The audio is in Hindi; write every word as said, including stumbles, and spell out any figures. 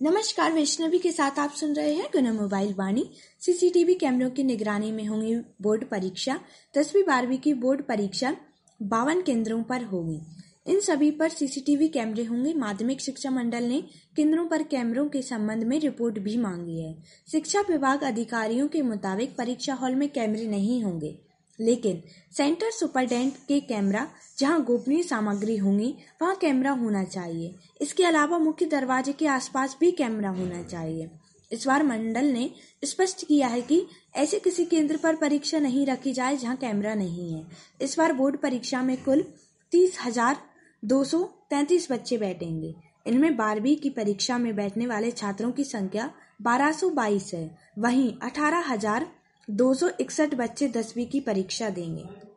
नमस्कार, वैष्णवी के साथ आप सुन रहे हैं गुना मोबाइल वाणी। सीसीटीवी कैमरों की निगरानी में होंगी बोर्ड परीक्षा। दसवीं बारहवीं की बोर्ड परीक्षा बावन केंद्रों पर होगी। इन सभी पर सीसीटीवी कैमरे होंगे। माध्यमिक शिक्षा मंडल ने केंद्रों पर कैमरों के संबंध में रिपोर्ट भी मांगी है। शिक्षा विभाग अधिकारियों के मुताबिक परीक्षा हॉल में कैमरे नहीं होंगे, लेकिन सेंटर सुपरडेंट के कैमरा जहां गोपनीय सामग्री होंगी वहां कैमरा होना चाहिए। इसके अलावा मुख्य दरवाजे के आसपास भी कैमरा होना चाहिए। इस बार मंडल ने स्पष्ट किया है कि ऐसे किसी केंद्र पर परीक्षा नहीं रखी जाए जहां कैमरा नहीं है। इस बार बोर्ड परीक्षा में कुल तीस हजार दो सौ तैंतीस बच्चे बैठेंगे। इनमें बारहवीं की परीक्षा में बैठने वाले छात्रों की संख्या बारह सौ बाईस है। वहीं अठारह हजार दो सौ इकसठ बच्चे दसवीं की परीक्षा देंगे।